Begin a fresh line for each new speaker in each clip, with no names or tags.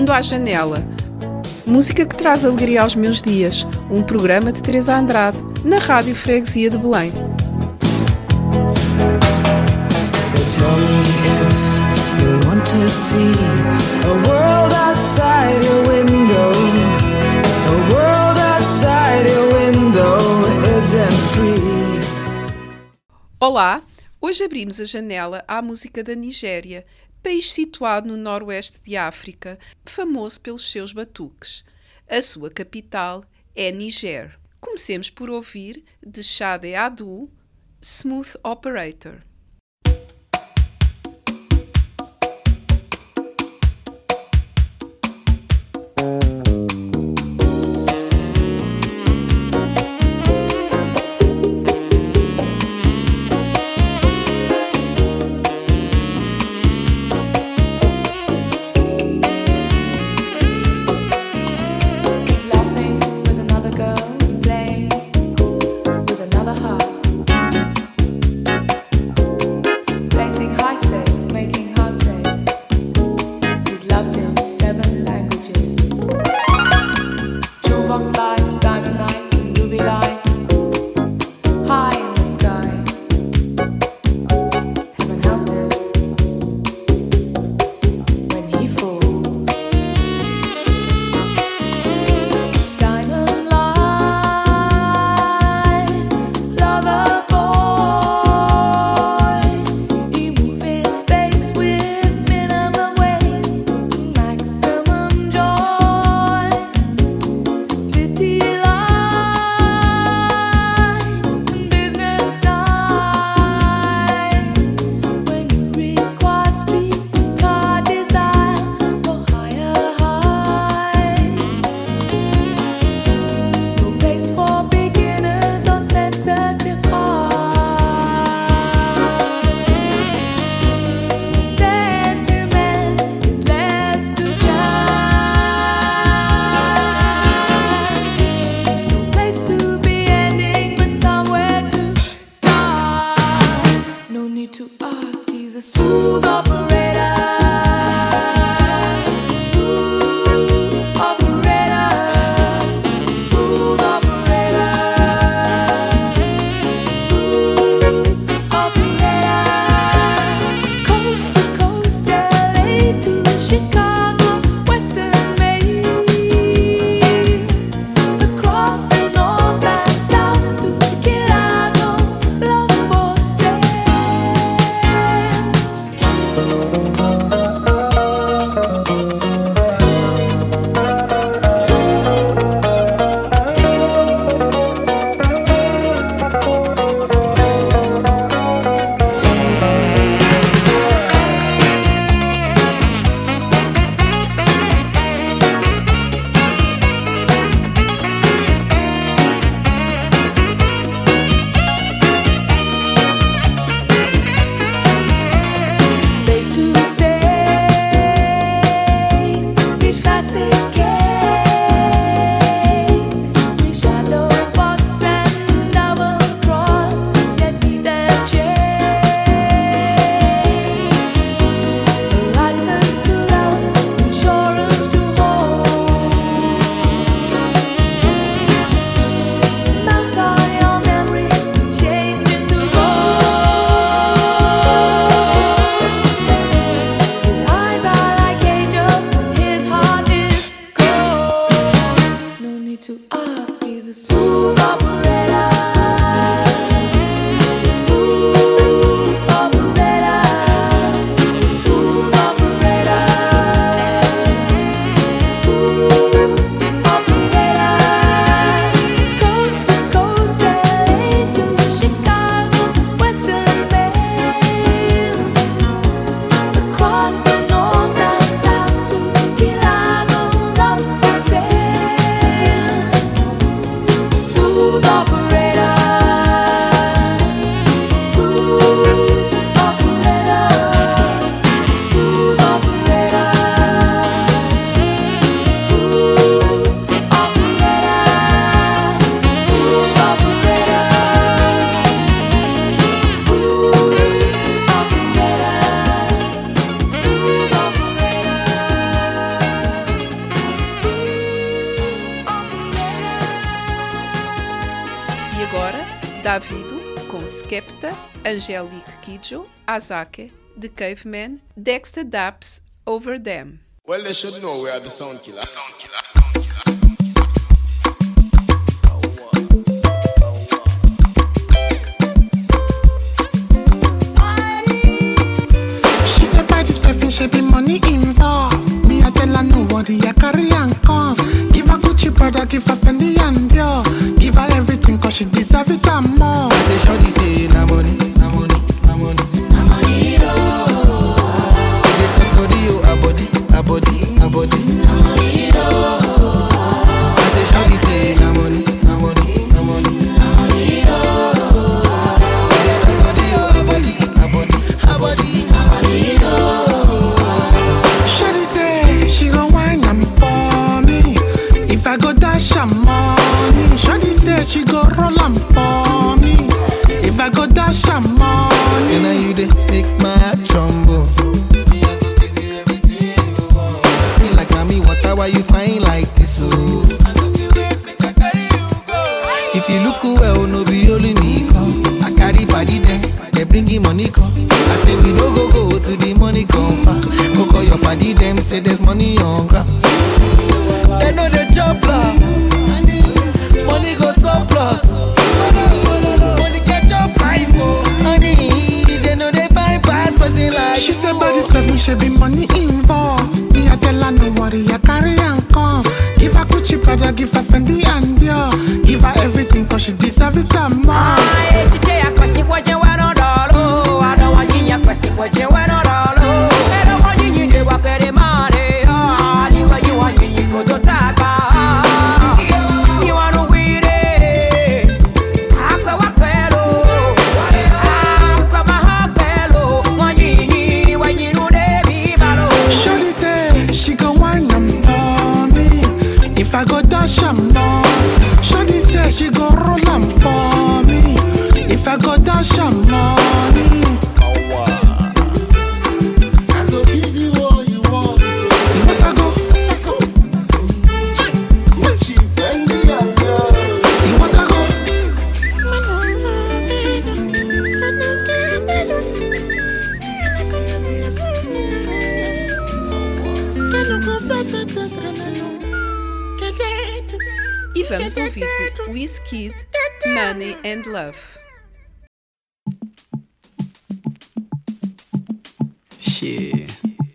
Mundo à Janela. Música que traz alegria aos meus dias. Um programa de Teresa Andrade, na Rádio Freguesia de Belém.
Tell me if you want to see a world outside your window. A world outside your window isn't free.
Olá, hoje abrimos a janela à música da Nigéria, país situado no noroeste de África, famoso pelos seus batuques. A sua capital é Niger. Comecemos por ouvir, de Sade Adu, Smooth Operator. agora, Davido com Skepta, Angelique Kidjo, Azake, The Caveman, Dexter Daps, Over Them.
Well, they should know we are the sound killer.
She said by this perfume she be money involved. Me I tell her no worry, I carry and come. Give her Gucci brother, give her Fendi and Dior. Give her everything cause she deserve it and more.
I say shorty say na money, na money, na money, na money, oh. They talk to you, a body, a body, a body, na money, oh. I say shorty say na money, na money, na money, na money, oh. They talk to you, a body, a body, a body, na money, oh.
Shorty say she gon' wine am for me. If I go dash her money, shorty say she go roll am for me. If I go dash her money,
and now you dey make my heart tremble. Me like mommy, water, why you fine like this? Oh. If you look well, no be only me come. I carry body there, they bring him money come. I say we no go to the money come far. Go call your body, them say there's money on ground. They know the job plan. Money go surplus. Money catch up rival. Honey, they know they bypass person like
she said by this perfume she be money involved. Me I tell her no worry, I carry and come. Give her Gucci brother, give her Fendi and Dior. Give her everything cause she deserve it and more. Shorty say she gon' wine am for me. If I go dash her money, shorty say she go roll am for me. If I go dash her money,
I go give you all you want.
you want to go?
Gucci, Fendi, and Dior.
You want to go?
E vamos ouvir de Wizkid, Money and Love.
Shit.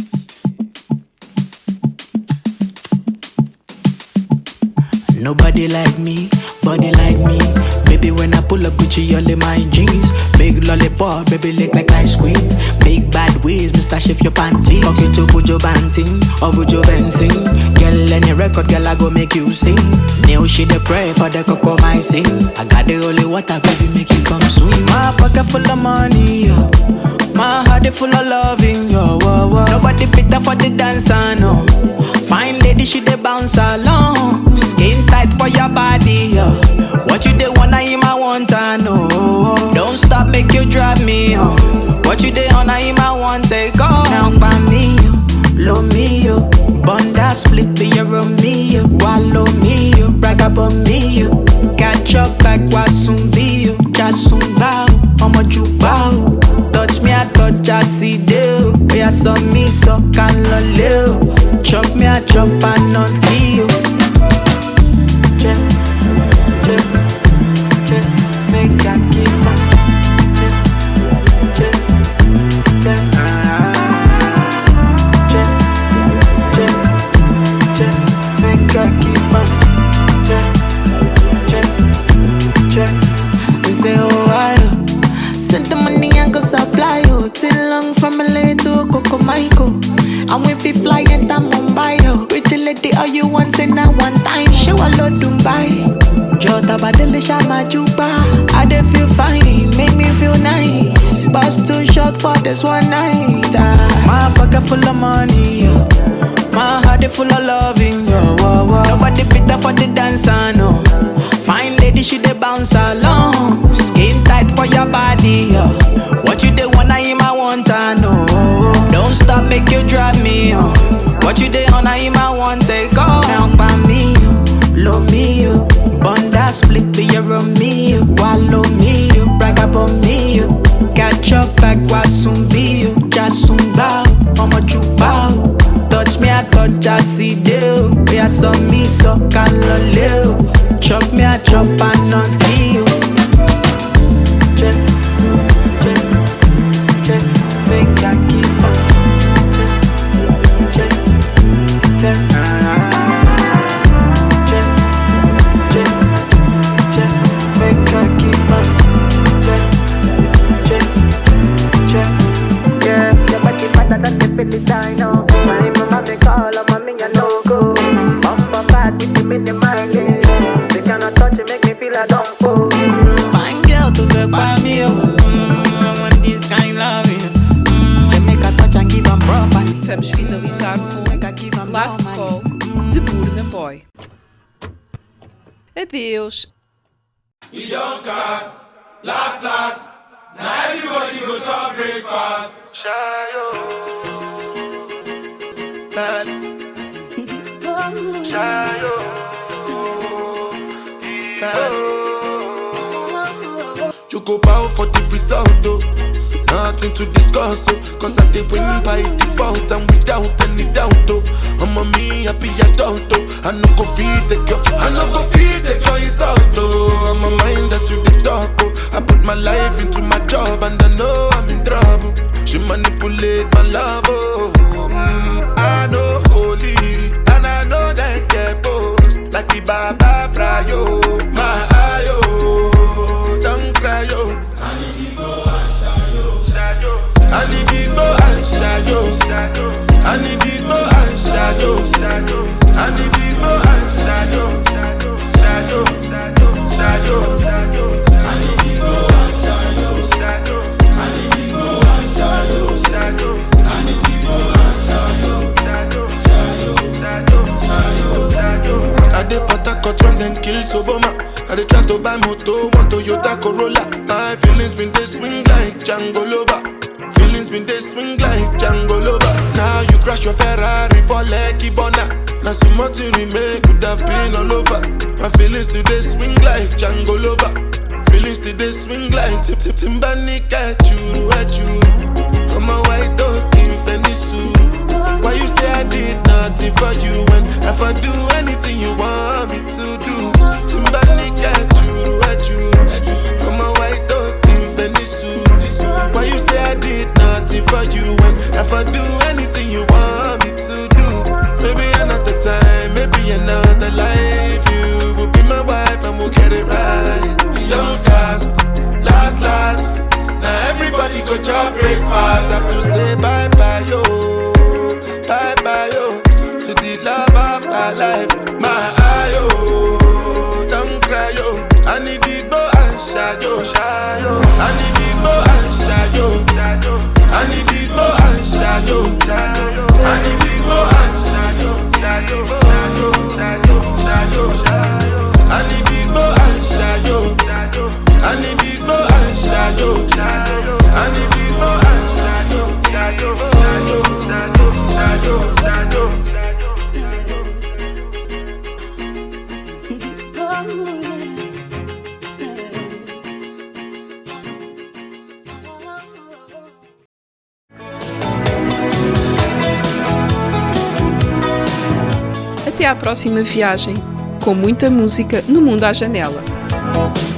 Nobody like me, body like me. Baby, when I pull up Gucci, all in my jeans. Big lollipop, baby, lick like ice cream. Big bad ways, Mr. Shift your panties. Fuck you to Bujo Banting or Bujo Benzing. Girl, any record, girl, I go make you sing. New shit, they pray for the cocoa, my sing. I got the holy water, baby, make you come swim. My pocket full of money, yo. My heart is full of loving, yo. Whoa, whoa. Nobody better for the dancer, no. Fine lady, she dey bounce along. Skin tight for your body, yo. What you dey wanna him, I want to know. Don't stop, make you drive me, yo. What you dey on him, I want take off. Now by me, yo. Low me, yo. Bunda split to your Romeo. Wallow me, yo. Brag about me, yo. Catch up like Wasumbi, yo. Jasumba, I'ma jubao. Touch me, I touch, I see you. We are so me, so can loleo. Chop me, I chop, I not feel. Check, check, check, make I keep on. Check, check, check, check, check, check, make I keep on. Check, check, check. They say, oh, I send the money and go supply you. Till long from LA to Coco Michael. And we fi fly enter Mumbai, yo. Pretty lady, all you want, say now one time. Show a lot Dubai. Jota badele shama juba. I dey feel fine, make me feel nice. Bus too short for this one night. My pocket full of money, yo. My heart is full of loving, yo. Whoa, whoa. Nobody better for the dancer, no. Fine lady, she dey bounce along. Skin tight for your body, yo. What you dey wanna him, I want to know. Don't stop, make you drive me, yo. What you dey on him, I want take off. Now by me, yo. Low me, yo. Bunda split to your Romeo. for me, yo. Catch up back was sumbio, just sumbao, mama chupao. Touch me, I touch, I see deal. We are some me, so can loleo. Chop me, I chop, and not feel. Check, check, check, make I keep up. Check, check, check, check, check, make I keep up. Check, check, check, yeah. Your body better than the Filipino. My mama me call, mommy you no go. Bumper bad with the minimally. They cannot touch it, make me feel I don't go. Fine girl to the by me, I want this kind of love. Say make a touch and give them properly.
Vamos finalizar com Last Call de Burna Boy. Adeus.
We don't cast, last. Now everybody go to breakfast.
Shayo. Shayo. You go bow for the result, oh. Nothing to discuss, oh. Cause I did win by default and without any doubt, oh. I'm a me happy adult, oh. I no go feed the girl insult, oh. I'm a mind that's you the talk, oh. I put my life into my job and I know I'm in trouble. She manipulate my love, oh. I know holy and I know that get both. Like the Baba Frayo, my ayo, don't cry, yo. I need to go and shayo. I need to go and shayo. I need to go and shayo. I need to go and shayo. Shayo. I need to go and shayo. I need to go and shayo. I need to go and shayo. I dey Port-Harcourt when them kill Soboma. I dey try to buy moto, want Toyota Corolla. My feelings been they swing like Django Lover. Feelings been they swing like Django Lover. Now you crash your Ferrari for Lucky Bona. Now so much you remake could have been all over. My feelings today swing like Django Lover. Feelings today swing like Timbani at you. I'm a white dog in Fendi suit. Why you say I did nothing for you when if I do anything you want me to do? Timbani at you. I'm a white dog in Fendi suit. Why you say I did nothing for you when if I do anything you want me to do? Maybe another time, maybe another life. You will be my wife and we'll get it right. Young cast, last. Now everybody go to breakfast. Have to say bye-bye, yo. Bye-bye, yo. To the love of my life. My ayo, don't cry, yo. I need to go and shayo. I need to go and shayo. I need to go and shayo. I need to go and shayo. I need to go and shayo. I need to go and shayo. I need to go and shayo.
Até à próxima viagem, com muita música no mundo à janela.